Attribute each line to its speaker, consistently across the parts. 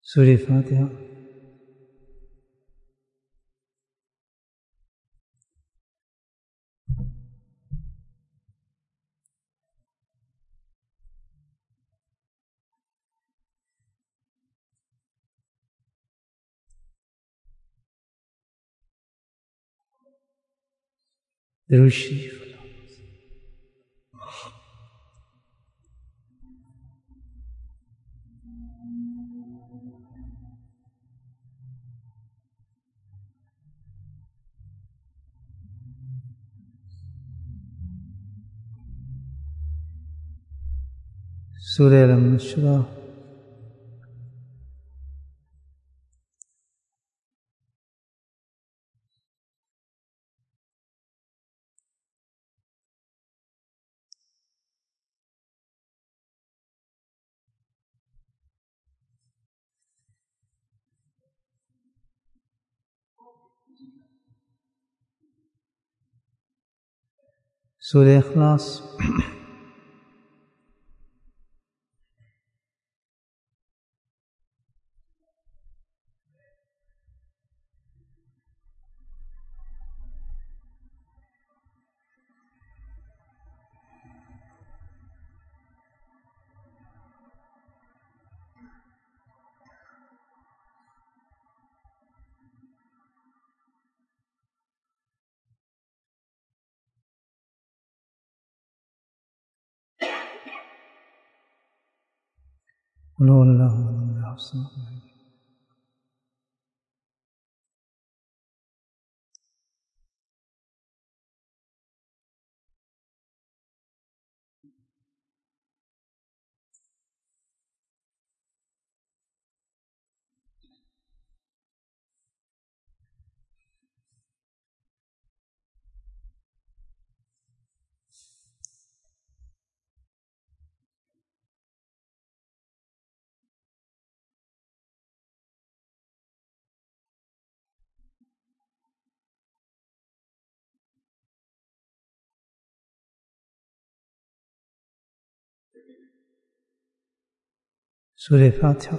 Speaker 1: सूरह फातिहा। दरूद शरीफ। सूरह अल-नशरा। सूरह इखलास। सूरह फातिहा।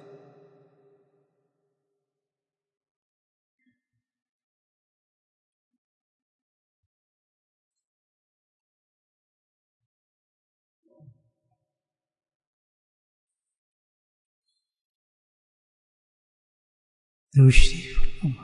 Speaker 1: दरूद शरीफ।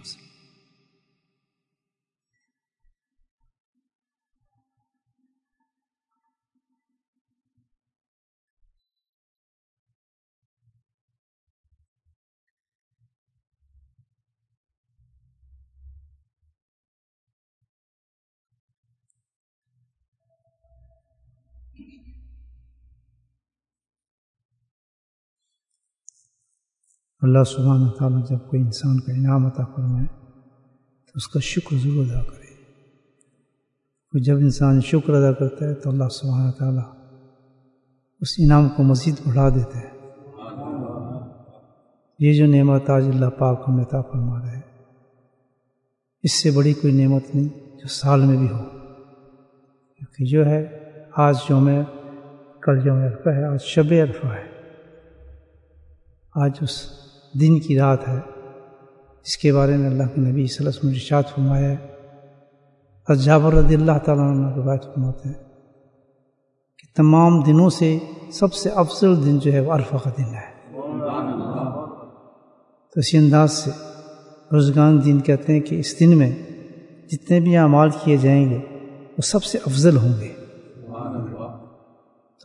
Speaker 1: अल्लाह सुब्हानहू व तआला जब कोई इंसान का इनाम अता फरमाए तो उसका शुक्र ज़रूर अदा करे। और जब इंसान शुक्र अदा करता है तो अल्लाह सुब्हानहू व तआला उस इनाम को मज़ीद बढ़ा देते हैं। ये जो नेमत आज अल्लाह पाक हमें अता फरमा रहे हैं, इससे बड़ी कोई नेमत नहीं जो साल में भी हो। क्योंकि जो है आज यौम, कल यौम अरफा है, आज शब अरफा है, आज उस दिन की रात है जिसके बारे में अल्लाह के नबी सल्लल्लाहु अलैहि वसल्लम ने इरशाद फरमाया है। जाबिर रज़ियल्लाहु तआला अन्हु रिवायत फरमाते हैं कि तमाम दिनों से सबसे अफजल दिन जो है वो अरफा का दिन है। तो इसी अंदाज से रोज़गान दिन कहते हैं कि इस दिन में जितने भी अमाल किए जाएंगे वो सबसे अफजल होंगे। तो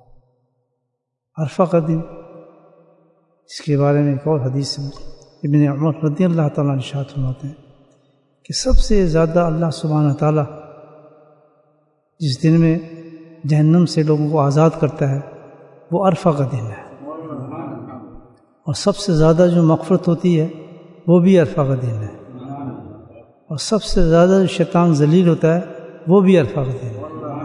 Speaker 1: अरफा का दिन, इसके बारे में एक और हदीस इब्न उमर रज़ियल्लाहु तआला अन्हु इरशाद फरमाते हैं कि सबसे ज़्यादा अल्लाह सुब्हानहू व तआला जिस दिन में जहन्नम से लोगों को आज़ाद करता है वो अरफा का दिन है। और सबसे ज़्यादा जो मग़फ़िरत होती है वो भी अरफा का दिन है। और सबसे ज़्यादा जो शैतान ज़लील होता है वो भी अरफा का दिन है।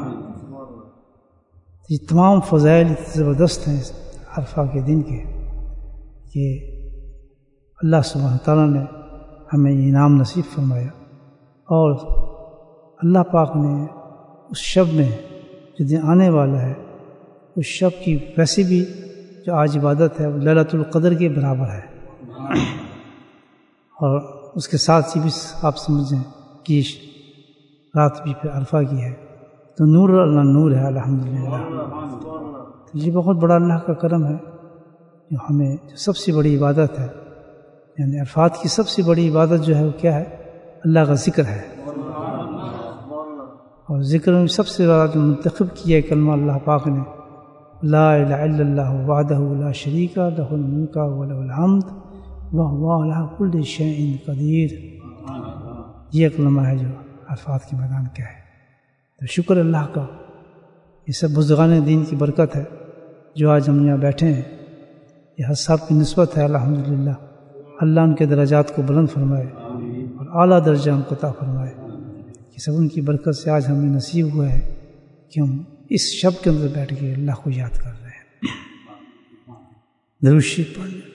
Speaker 1: ये तमाम फ़ज़ाइल ज़बरदस्त हैं इस अरफा के दिन के, कि अल्लाह सुब्हानहू व तआला ने हमें ये इनाम नसीब फरमाया। और अल्लाह पाक ने उस शब में जो दिन आने वाला है, उस शब की वैसे भी जो आज इबादत है वो लैलतुल क़द्र के बराबर है। और उसके साथ ही भी आप समझें कि रात भी फिर अरफा की है, तो नूर अल्लाह नूर है अल्हम्दुलिल्लाह। तो ये बहुत बड़ा अल्लाह का करम है जो हमें जो सबसे बड़ी इबादत है, यानी अरफात की सबसे बड़ी इबादत जो है वो क्या है? अल्लाह का ज़िक्र है। और ज़िक्र में सबसे ज़्यादा जो मुंतखब किया है कलमा अल्लाह पाक ने, ला इलाहा इल्लल्लाह वहदहु ला शरीका लहुल मुल्क व लहुल हम्द व हुवा अला कुल्लि शैइन क़दीर। ये कलमा है जो अरफात के मैदान का है। तो शुक्र अल्लाह का, ये सब बुज़ुर्गान दीन की बरकत है जो आज हम यहाँ बैठे हैं। ये हज साहब की निस्बत है अल्हम्दुलिल्लाह। अल्लाह उनके दर्जात को बुलंद फरमाए और आला दर्जा उनको अता फरमाए। कि सब उनकी बरकत से आज हमें नसीब हुआ है कि हम इस शब के अंदर बैठ के अल्लाह को याद कर रहे हैं, दरूद शरीफ पढ़ रहे हैं।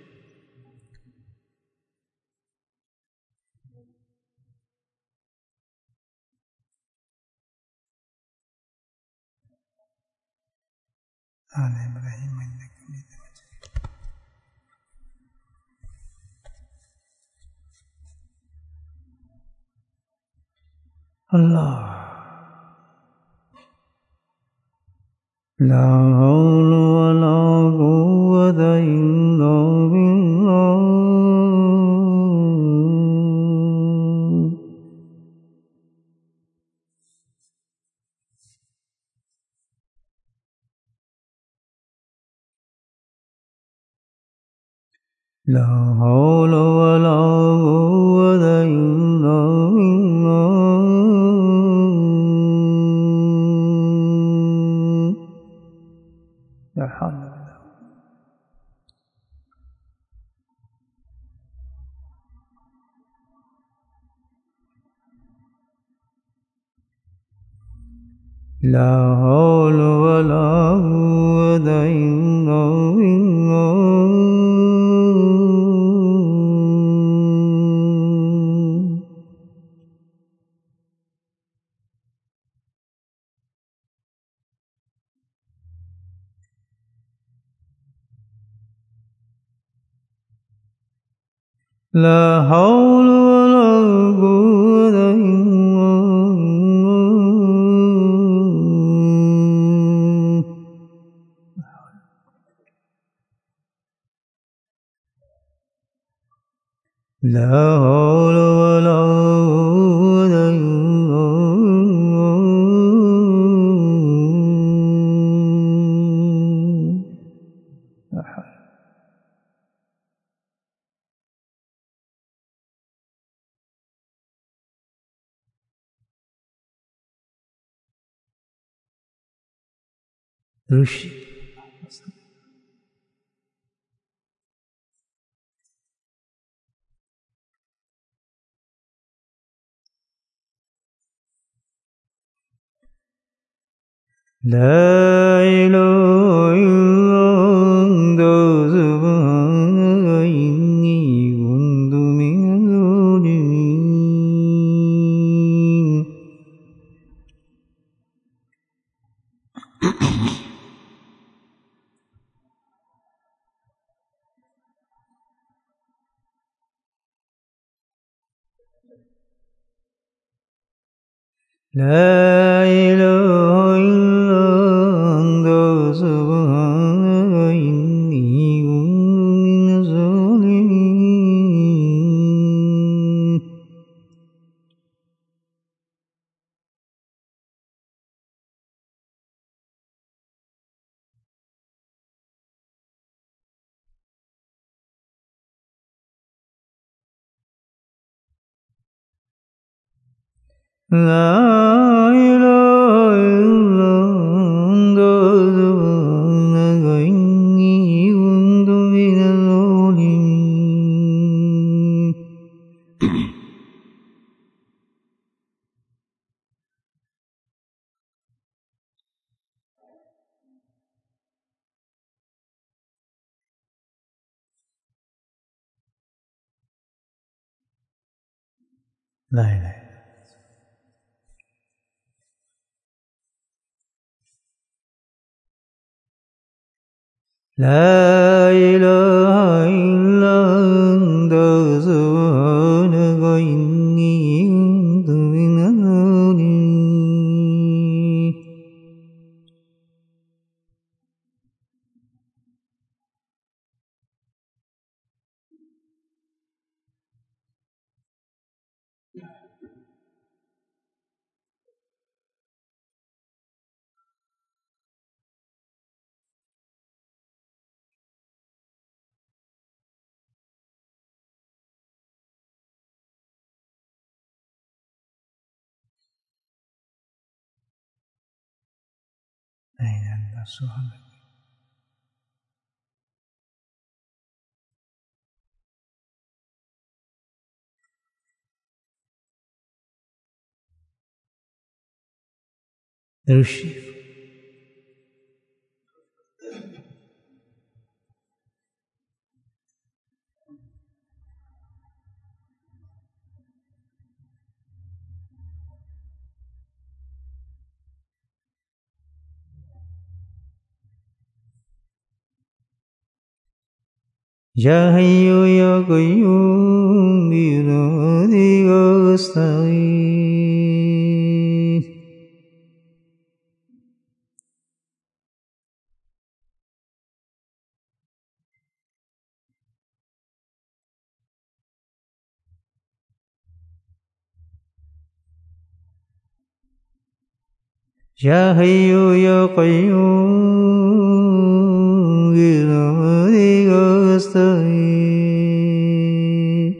Speaker 1: अल्लाह ला हौला वला कुव्वता इल्ला बिल्लाह। ला हौला वला कुव्वता इल्ला बिल्लाह। ला हौला ला हौला वला कुव्वता इल्ला बिल्लाह। ला हौला वला कुव्वता इल्ला बिल्लाह। ला हौला वला कुव्वता इल्ला बिल्लाह। ऋषि لا إله إلا أنت سبحانك إني كنت من الظالمين. لا إله إلا أنت سبحانك إني كنت من الظالمين. لا إله إلا أنت سبحانك إني كنت من الظالمين. لا إله لا إله إلا أنت سبحانك إني كنت من الظالمين. لا إله إلا الله سبحانك. درود شریف. يا حي يا قيوم برحمتك أستغيث. يا حي يا قيوم برحمتك أستغيث.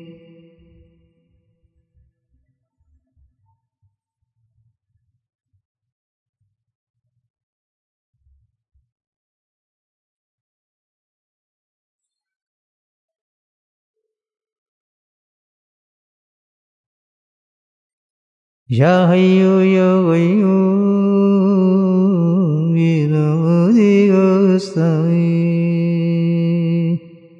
Speaker 1: يا حي يا قيوم برحمتك أستغيث.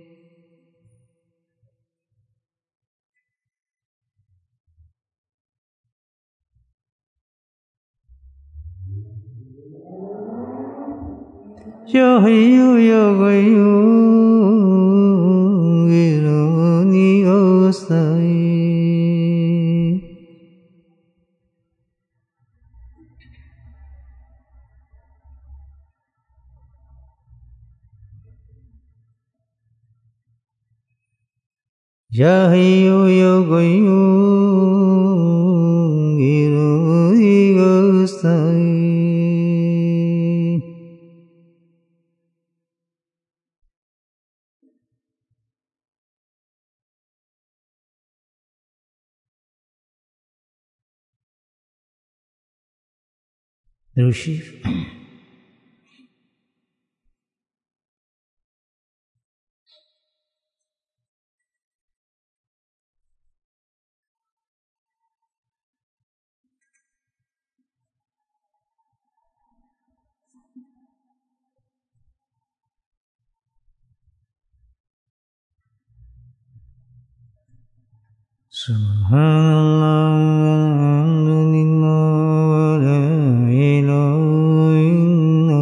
Speaker 1: يا حي يا قيوم برحمتك أستغيث. يا حي يا قيوم برحمتك أستغيث. درود شریف. سبحان الله والحمد لله ولا إله إلا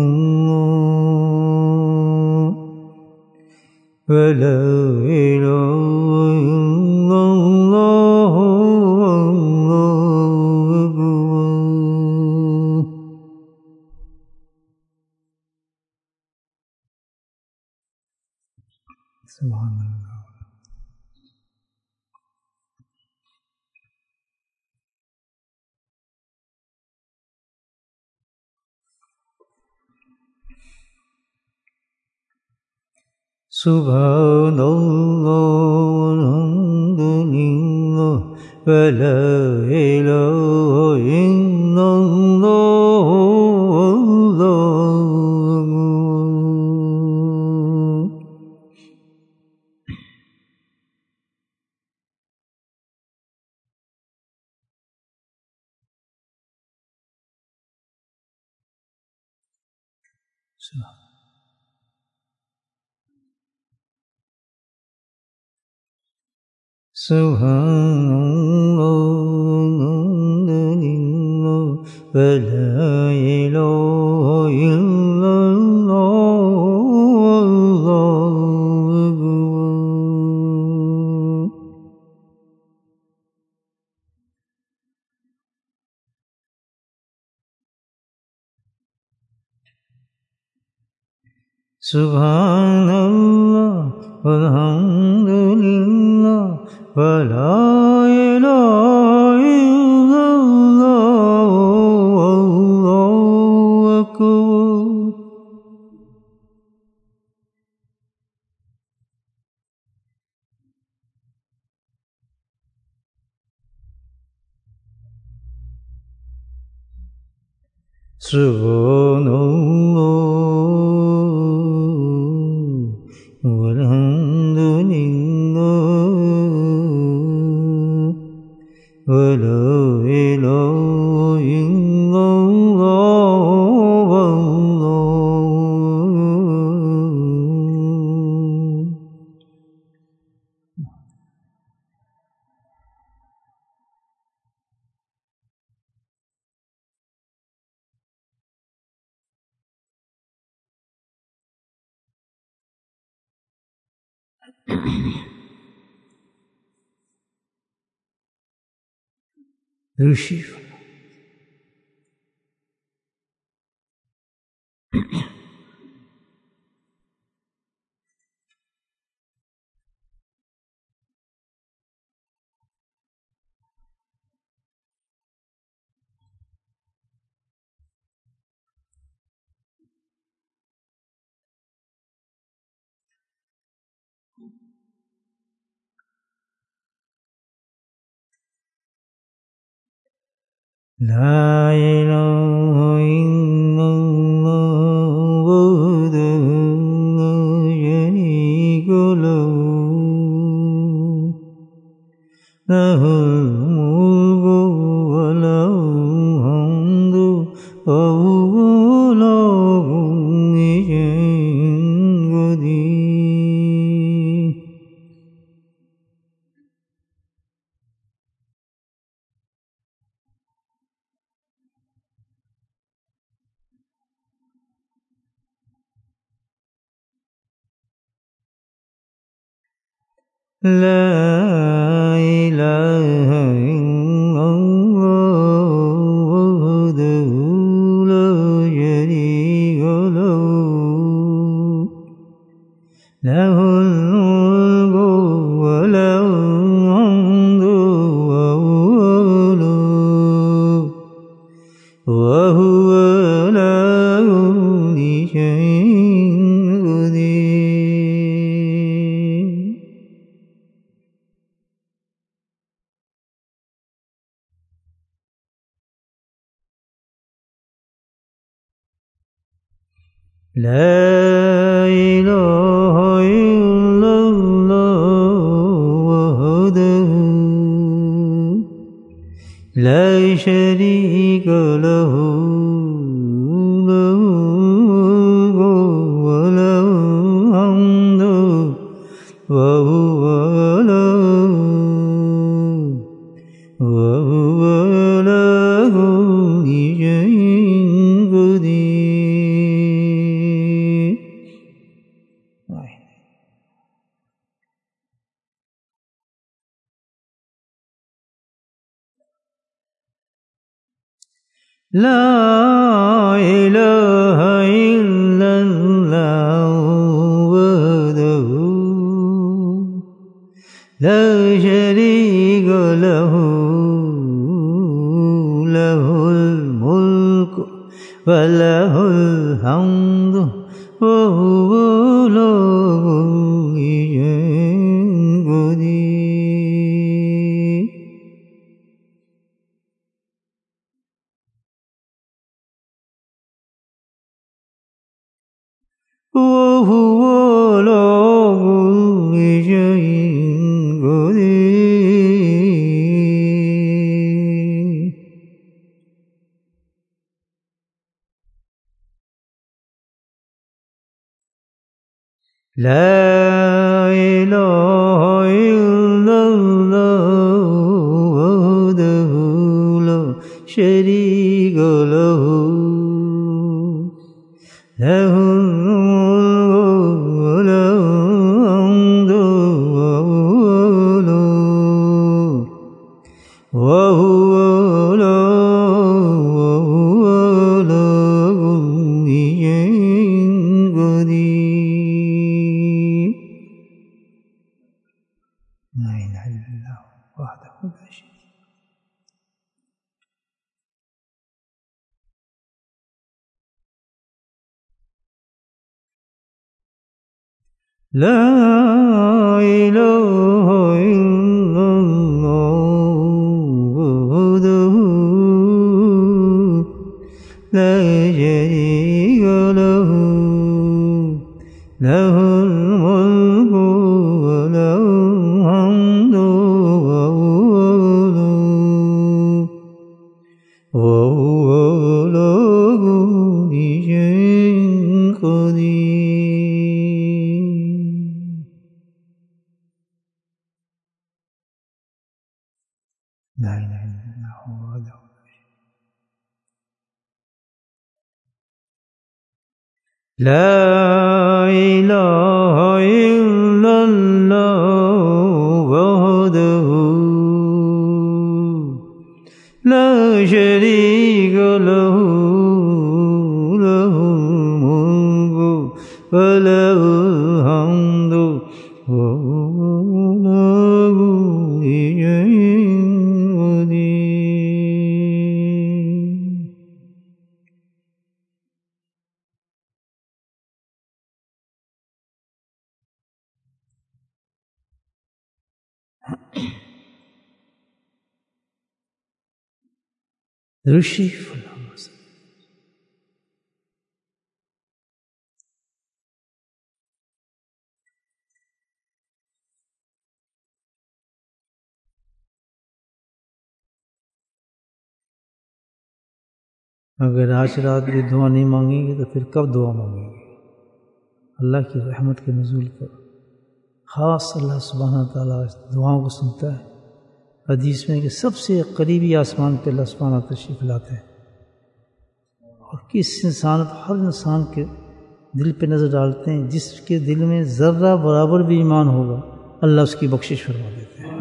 Speaker 1: الله ولا إله إلا الله والله أكبر. سبحان الله. سبحان الله والحمد لله ولا إله إلا الله والله أكبر. سبحان الله والحمد لله ولا إله إلا الله Subhanallah walhamdulillah wa la ilaha illallah wallahu akbar. Subhanallah walhamdulillah wa la ilaha illallah wallahu. Rushif. La ilaha illallah wahdahu la sharika lahu lahul mulku wa lahul hamdu wa huwa ala kulli shay'in qadir. La ilaha illallah wahdahu la sharika lahu lahul mulku wa lahul hamdu wa huwa ala kulli shay'in qadir. La ilaha illallah wahdahu la sharika lahu lahul mulku wa lahul hamdu wa huwa ala kulli shay'in qadir. La ilaha illallah wahdahu la sharika lahu lahul mulku wa lahul hamdu wa huwa ala kulli shay'in qadir. وهو على كل شيء قدير. لا إله إلا الله وحده لا شريك له له وهو على كل شيء قدير. ला इलाहा इल्लल्लाह वहदहु ला शरीक ला इलाहा इल्लल्लाह वहदहु ला शरीक लहू लहुल मुल्कु व लहुल हम्दु व हुवा अला कुल्ली शैइन क़दीर। ला इलाहा इल्लल्लाह वहदहु ला इलाहा इल्लल्लाह वहदहु ला शरीक लहू लहुल मुल्कु व लहुल हम्दु व हुवा अला कुल्ली शैइन क़दीर। ऋषि अगर आज रात भी दुआ नहीं मांगेंगे तो फिर कब दुआ मांगेंगे? अल्लाह की रहमत के नुज़ूल पर ख़ास अल्लाह सुब्हानहु व तआला दुआओं को सुनता है। हदीस में कि सबसे करीबी आसमान पे अल्लाह सुब्हानहु तशरीफ़ लाते हैं और किस इंसान हर इंसान के दिल पे नज़र डालते हैं, जिसके दिल में ज़र्रा बराबर भी ईमान होगा अल्लाह उसकी बख्शिश फरमा देते हैं।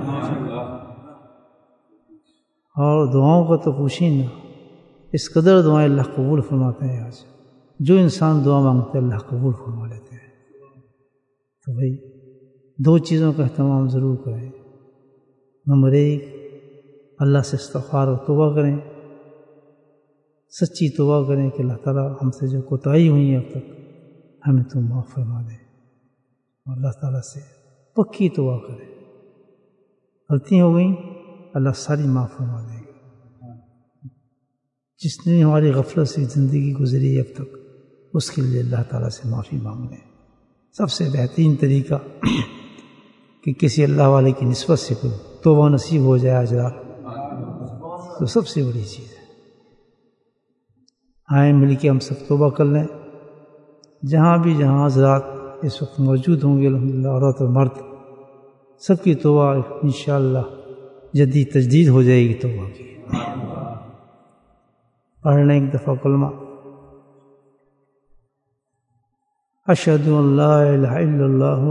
Speaker 1: और दुआओं का तो पूछिए ना, इस कदर दुआएं अल्लाह कबूल फरमाते हैं। आज जो इंसान दुआ मांगते हैं अल्लाह कबूल फरमा लेते हैं। तो भाई दो चीज़ों का अहतमाम ज़रूर करें। नंबर एक, अल्लाह से इस्तिग़फ़ार और तौबा करें, सच्ची तौबा करें कि अल्लाह ताला हमसे जो कोताही हुई है अब तक हमें तुम माफ़ फरमा दे। और अल्लाह ताला से पक्की तौबा करें, गलती हो गई अल्लाह सारी माफ़ फरमा देगा। जिसने हमारी गफलत से ज़िंदगी गुजरी अब तक उसके लिए अल्लाह ताला से माफ़ी मांग लें। सबसे बेहतरीन तरीका कि किसी अल्लाह वाले की निस्बत से कोई तौबा नसीब हो जाए आज रात, तो सबसे बड़ी चीज़ है। आए मिल के हम सब तौबा कर लें। जहाँ हज़रात इस वक्त मौजूद होंगे अल्हम्दुलिल्लाह, औरत और मर्द, सबकी तौबा इंशाअल्लाह जदीद तजदीद हो जाएगी तौबा की। पढ़ लें एक दफ़ा कलमा, अशहदु अल्ला इलाहा इल्लल्लाह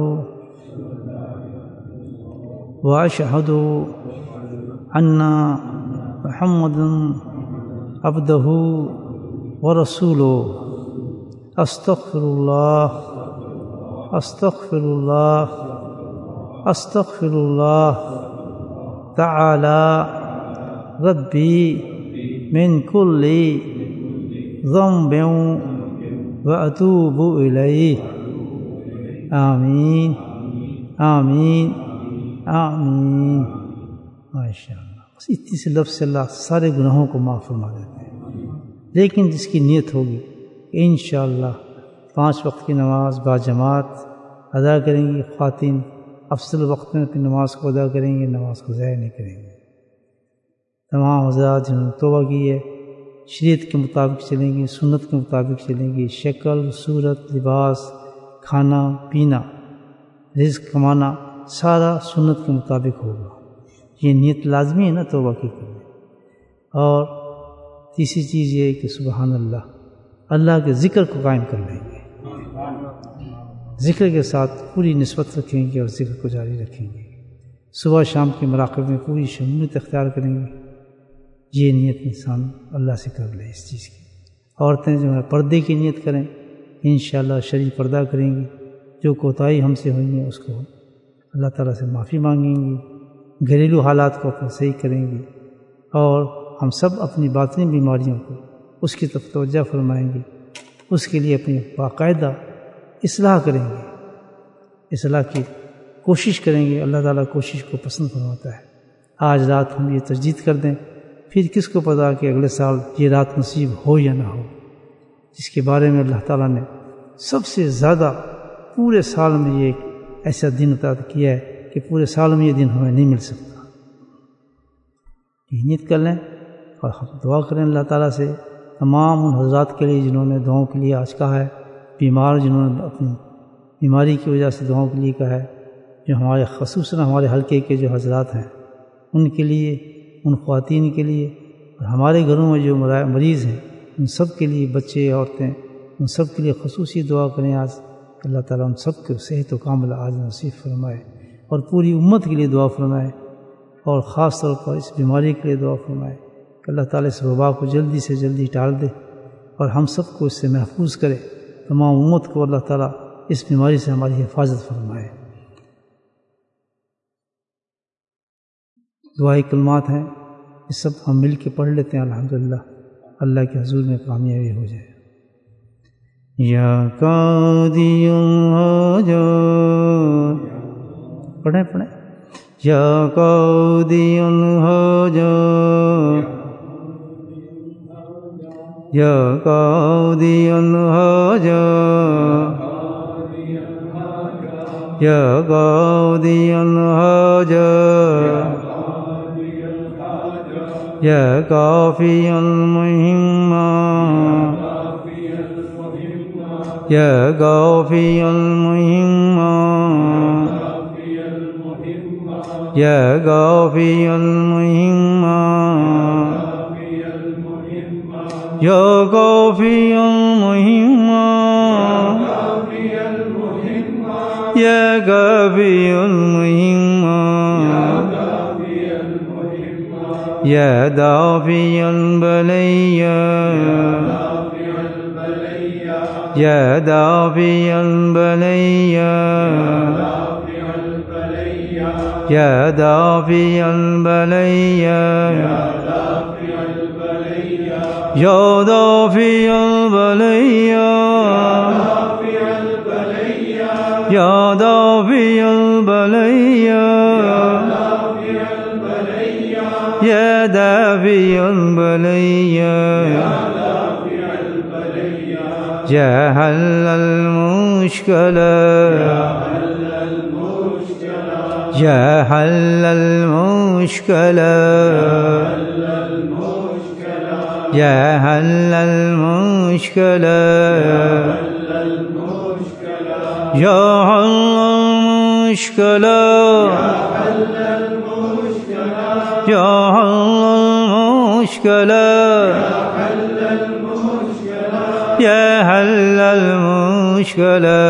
Speaker 1: व अशहदु अन्ना मुहम्मदन अब्दुहु व रसूलुहु। अस्तग़फिरुल्लाह अस्तग़फिरुल्लाह अस्तग़फिरुल्लाह तआला रब्बी मिन कुल्ली ज़ंबिन व अतूबु इलैहि। आमीन आमीन आमीन। माशाअल्लाह, बस इतनी से लफ्ज़ से अल्लाह सारे गुनाहों को माफ़ फरमा देते हैं। लेकिन जिसकी नीयत होगी इंशाअल्लाह 5 वक्त की नमाज बाजमात अदा करेंगी, ख़वातीन अफसल वक्त में अपनी नमाज को अदा करेंगे, नमाज को ज़ाया नहीं करेंगे। तमाम हज़रात जिन्होंने तौबा की है शरीयत के मुताबिक चलेंगी, सुन्नत के मुताबिक चलेंगी। शक्ल सूरत लिबास खाना पीना रिज़्क़ कमाना सारा सुन्नत के मुताबिक होगा। ये नीयत लाजमी है ना तौबा की करने। और तीसरी चीज़ ये है कि सुबहान अल्लाह, अल्लाह के ज़िक्र को कायम कर लेंगे, ज़िक्र के साथ पूरी निस्बत रखेंगे और ज़िक्र को जारी रखेंगे। सुबह शाम के मराक़िब में पूरी शमूलियत अख्तियार करेंगे। ये नीयत इंसान अल्लाह से कर ले इस चीज़ की। औरतें जो है पर्दे की नीयत करें, इंशाअल्लाह शरीफ पर्दा करेंगी। जो कोताही हमसे हुई है उसको अल्लाह ताला से माफ़ी मांगेंगी, घरेलू हालात को अपने सही करेंगी और हम सब अपनी बातिनी बीमारियों को उसकी तरफ तवज्जो फरमाएंगे, उसके लिए अपनी बाकायदा इस्लाह करेंगे, इस्लाह की कोशिश करेंगे। अल्लाह ताला कोशिश को पसंद फरमाता है। आज रात हम ये तजदीद कर दें, फिर किसको पता कि अगले साल ये रात नसीब हो या ना हो, जिसके बारे में अल्लाह ताला ने सबसे ज़्यादा पूरे साल में ये ऐसा दिन अता किया है कि पूरे साल में ये दिन हमें नहीं मिल सकता। नीयत कर लें और हम दुआ करें अल्लाह ताला से तमाम उन हज़रात के लिए जिन्होंने दुआओं के लिए आज कहा है, बीमार जिन्होंने अपनी बीमारी की वजह से दुआओं के लिए कहा है, जो हमारे ख़ुसूसन हमारे हल्के के जो हज़रात हैं उनके लिए, उन ख़वातीन के लिए, और हमारे घरों में जो मरीज़ हैं उन सब के लिए, बच्चे औरतें, उन सब के लिए ख़ुसूसी दुआ करें आज। अल्लाह ताला उन सब को सेहत व कामिला आज नसीब फरमाए और पूरी उम्मत के लिए दुआ फरमाए और ख़ास तौर पर इस बीमारी के लिए दुआ फरमाए कि अल्लाह ताला इस वबा को जल्दी से जल्दी टाल दे और हम सब को इससे महफूज करे। तमाम उम्मत को अल्लाह ताला इस बीमारी से हमारी हिफाजत फरमाए। दुआई कलमात हैं, ये सब हम मिल के पढ़ लेते हैं। अल्हम्दुलिल्लाह, अल्लाह के हुज़ूर में कामयाबी हो जाए। या कादियुल हाजात, पढ़ें पढ़ें। या कादियुल हाजात, या कादियुल हाजात, या कादियुल हाजात, या काफियुल मुहिम्मात, या काफियुल मुहिम्मात, या काफियुल मुहिम्मात, या काफियुल मुहिम्मात, या काफियुल मुहिम्मात, या दाफियुल बलैया, या दाफियुल बलैया, या दाफियुल बलैया, या दाफियुल बलैया, या दाफियुल बलैया, या दाफियुल बलैया, या हल्लल मुश्किला, या हल्लल मुश्किला, या हल्लल मुश्किला, या हल्लल मुश्किला, या हल्लल मुश्किला, या हल्लल मुश्किला,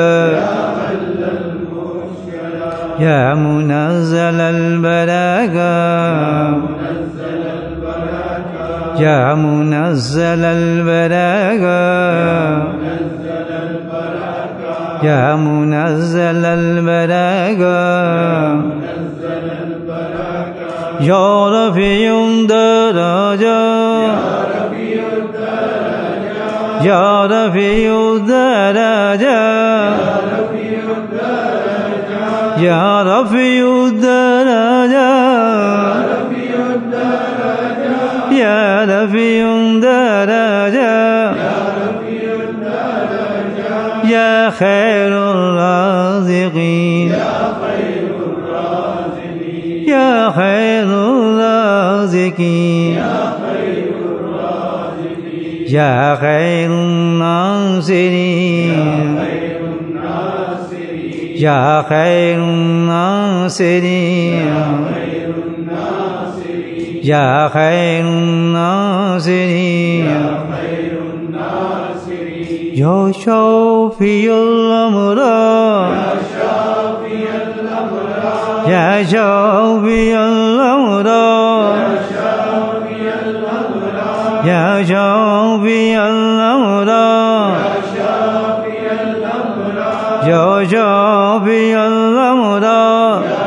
Speaker 1: या मुनज़्ज़लल बराका, या मुनज़्ज़लल बराका, या मुनज़्ज़लल बराका, या रफ़ीउद दरजा, या रफ़ीउद दरजा, या रफ़ीउद दरजा, या रफ़ीउद दरजा, या खैरुर राज़िक़ीन, या खैरुर राज़िक़ीन, या खैरुन नासिरीन, या खैरुन नासिरीन, या खैरुन नासिरीन, या शाफियुल अमराद, या शाफियुल अमराद, या शाफियुल अमराद, या शाफियुल अमराद,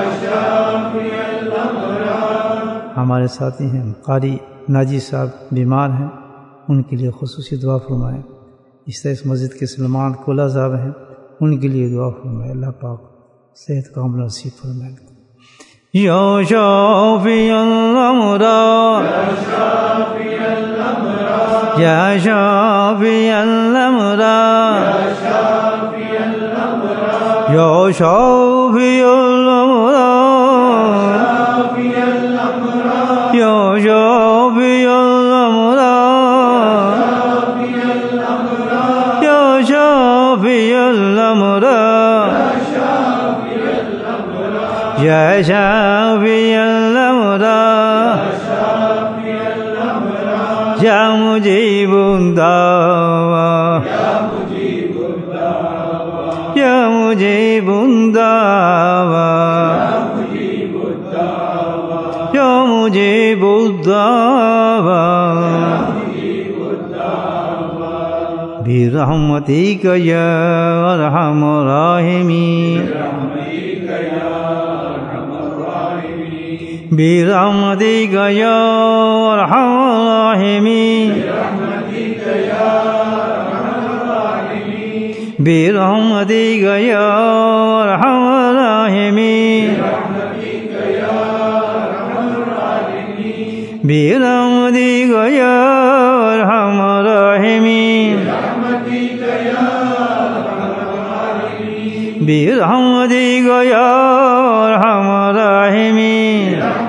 Speaker 1: हमारे साथी हैं कारी नाजी साहब बीमार हैं, उनके लिए खुसूसी दुआ फरमाएँ। इस तरह इस मस्जिद के सलमान कोला साहब हैं, उनके लिए दुआ फरमाएँ। अल्लाह पाक सेहत कामल नसीब फरमाए। या शाफी अल-अमरा, या शाफी अल-अमरा, या शाफी अल-अमरा, या शाफी अल-अमरा, या शाफी अल-अमरा, या शाफी अल-अमरा, या मुजीबुद दावा, या मुजीबुद दावा, या मुजीबुद दावा, बिरहमतिक या अरहमर राहिमीन, बिरहमतिक या अरहमर राहिमीन, बिरहमतिक या अरहमर राहिमीन, बिरहमतिक या अरहमर राहिमीन, बिरहमतिक या अरहमर राहिमीन,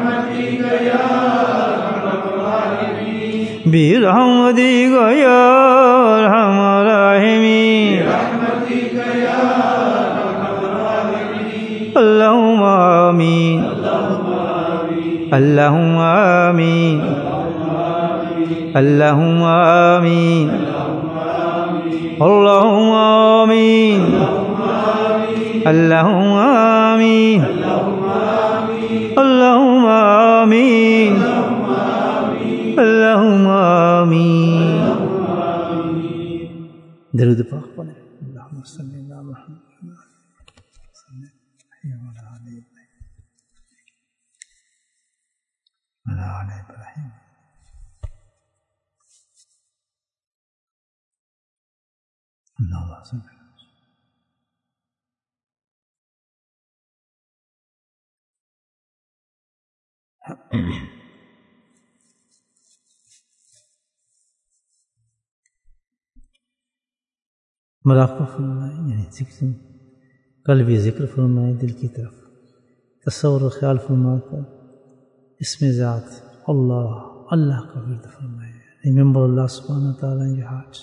Speaker 1: बिरहमतिक या अरहमर राहिमीन। अल्लाहुम्मा आमीन, अल्लाहुम्मा आमीन, अल्लाहुम्मा आमीन, अल्लाहुम्मा आमीन, अल्लाहुम्मा आमीन, अल्लाहुम्मा आमीन, अल्लाहुम्मा आमीन। दरूद पाक पढ़ें। अल्लाहुम्मा सल्ली अला मुहम्मद वअला आलि इब्राहीम। अल्लाहुम्मा सल्ली मुराक़बा फरमाएं, यानी जिक्र, क़ल्बी ज़िक्र फरमाएं, दिल की तरफ तसव्वुर ख्याल फरमा कर इसमें ज़ात अल्लाह अल्लाह का विर्द फरमाएं। रिमेंबर अल्लाह सुब्हानहू व तआला इन योर हार्ट।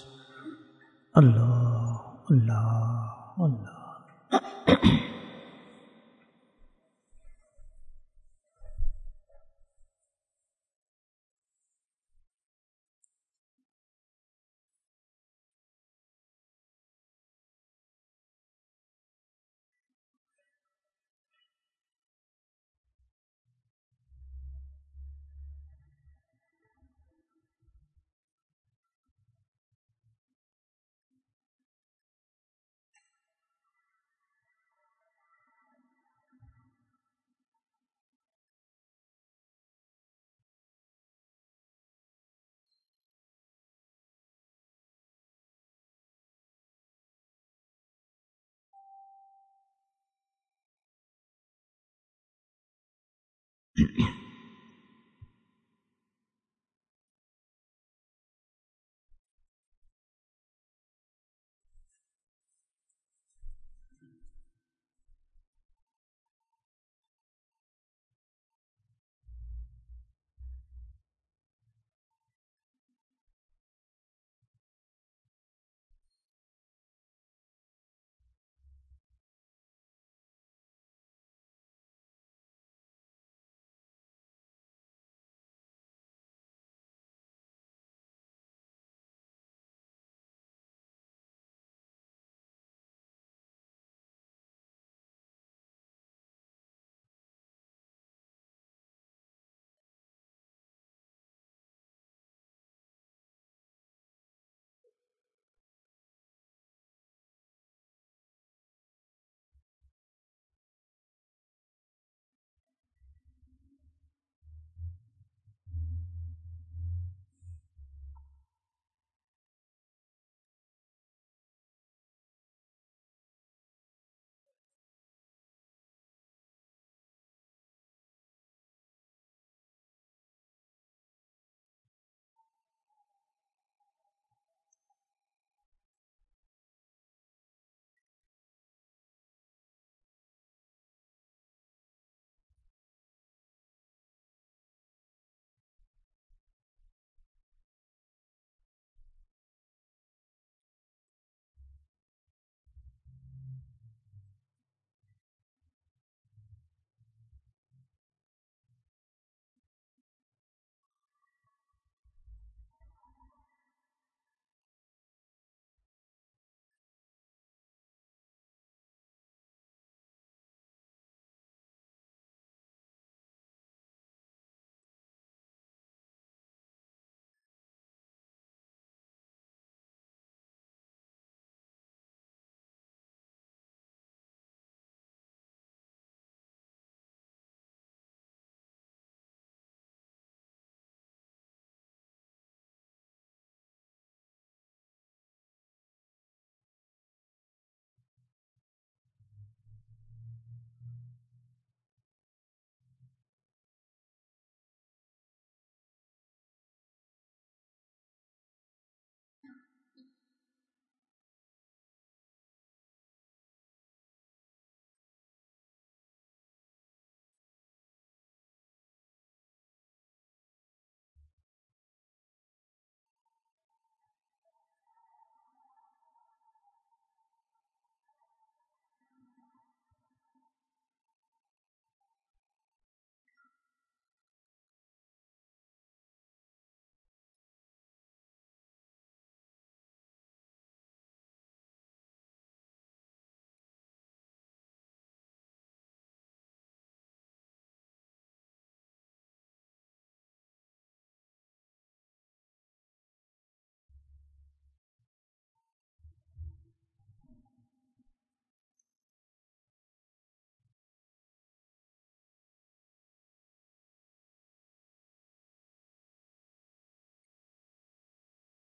Speaker 1: अल्लाह अल्लाह अल्लाह।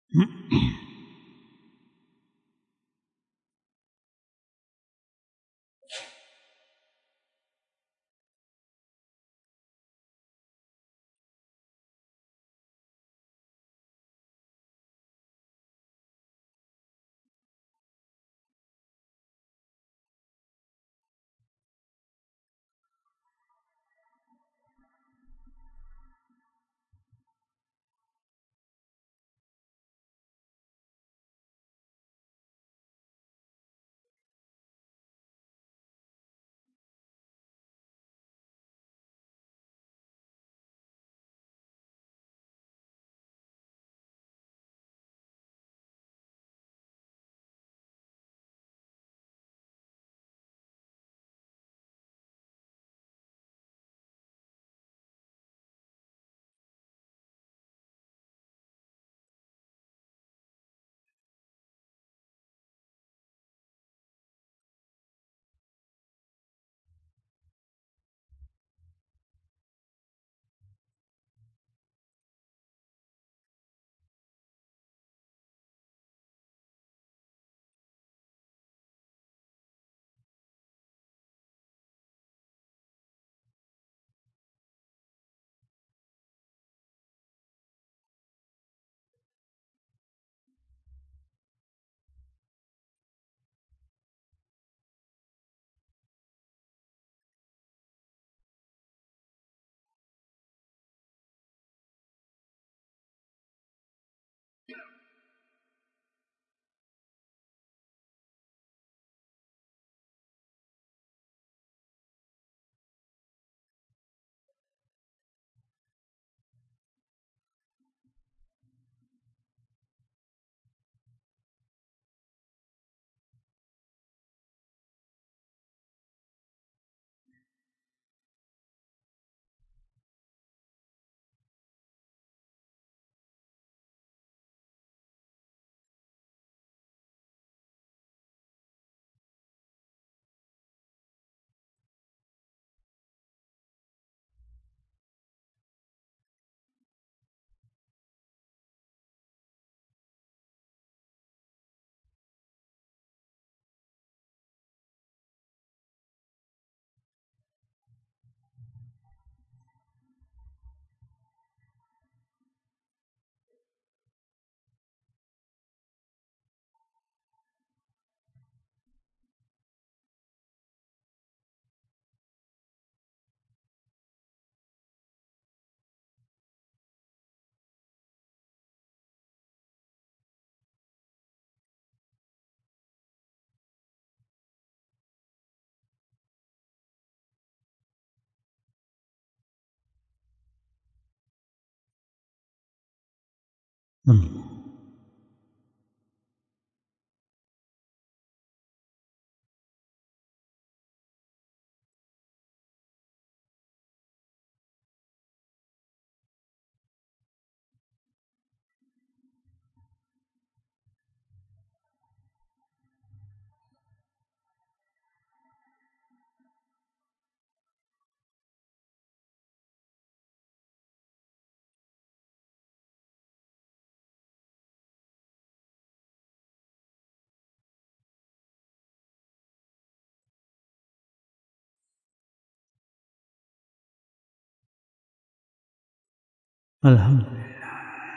Speaker 1: الحمد لله.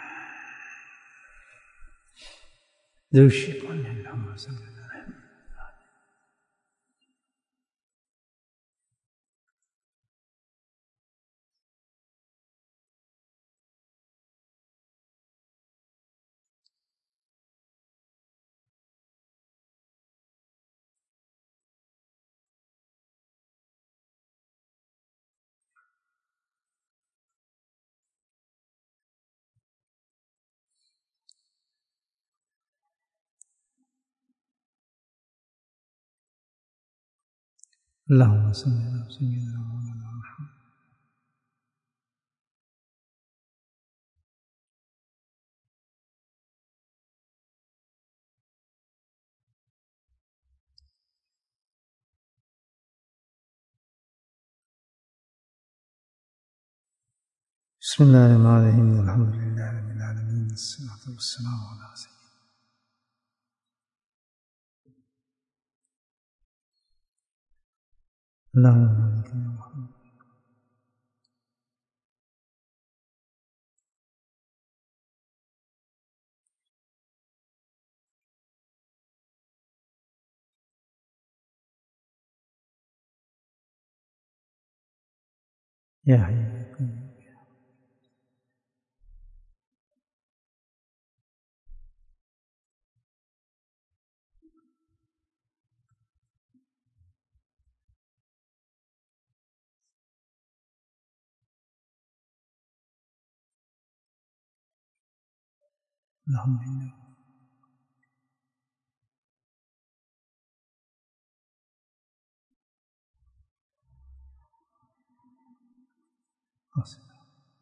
Speaker 1: ذو الشيطان اللهم صل على محمد. اللهم صل على سيدنا مولانا محمد. بسم الله الرحمن الرحيم. الحمد لله رب العالمين، الصلاة والسلام على سيدنا اللهم بارك يا محمد. يا حي يا قيوم. اللهم إنك واصل.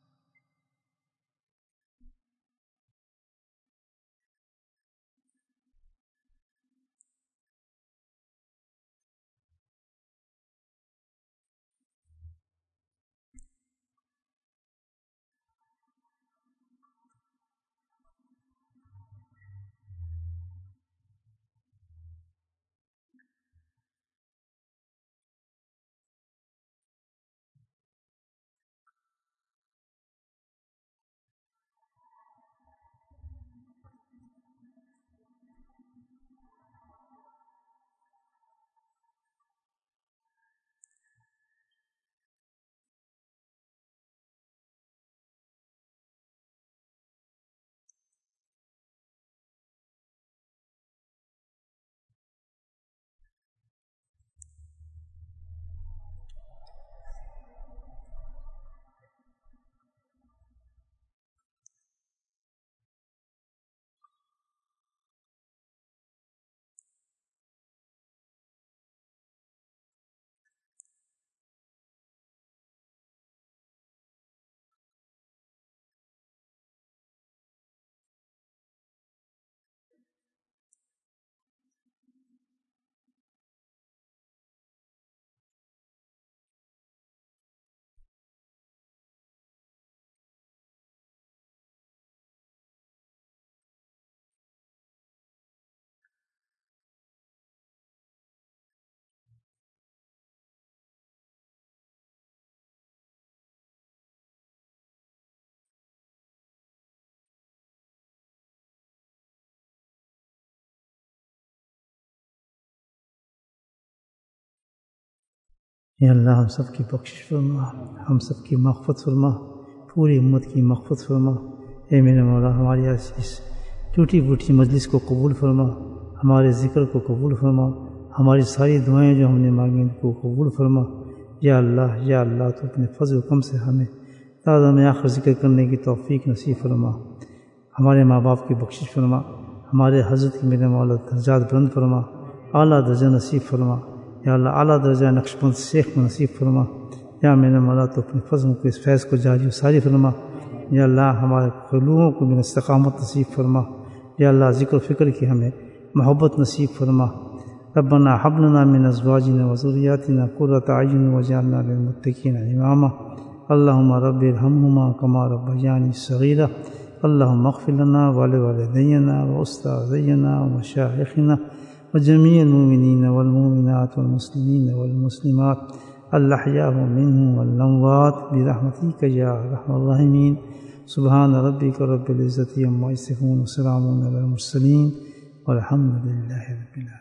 Speaker 1: या अल्लाह हम सब की बख्शिश फरमा, हम सब की मग़फ़िरत फरमा, पूरी उम्मत की मग़फ़िरत फरमा। ए मेरे मौला, हमारी इस टूटी फूटी मजलिस को कबूल फरमा, हमारे ज़िक्र को कबूल फरमा, हमारी सारी दुआएं जो हमने मांगी उनको कबूल फरमा। या अल्लाह तो अपने फज़ल कम से हमें ताज़ा में आखिर ज़िक्र करने की तौफ़ीक नसीब फरमा। हमारे माँ बाप की बख्शिश फरमा, हमारे हज़रत की मेरे मौला दर्जात बुलंद फरमा, आला दर्जा नसीब फरमा। या अल्लाह आला दर्जा नक्शबंद शेख में नसीब फरमा। या मेरे मौला तो अपने फज़ल को इस फैज़ को जारी सारी फरमा। या अल्लाह हमारे क़ुलूबों को मेरे इस्तिक़ामत नसीब फरमा। या अल्लाह ज़िक्र फ़िक्र की हमें मोहब्बत नसीब फरमा। रब्बना हब लना मिन अज़वाजिना व ज़ुर्रिय्यातिना क़ुर्रता अय्युन वजअलना लिल-मुत्तक़ीना इमामा। अल्लाहुम्मा रब्बि इरहम्हुमा कमा रब्बयानी सग़ीरा। अल्लाहुम्मा इग़फ़िर लना व लिवालिदैना व उस्ताज़ैना व मशाइख़िना व जमीअल मुमिनीन वल मुमिनात वल मुस्लिमीन वल मुस्लिमात अल-अहयाअ मिनहुम वल अमवात बिरहमतिका या अरहमर राहिमीन। सुब्हान रब्बिका रब्बिल इज़्ज़ति अम्मा यसिफ़ून व सलामुन अलल मुरसलीन वल्हम्दुलिल्लाहि रब्बिल आलमीन।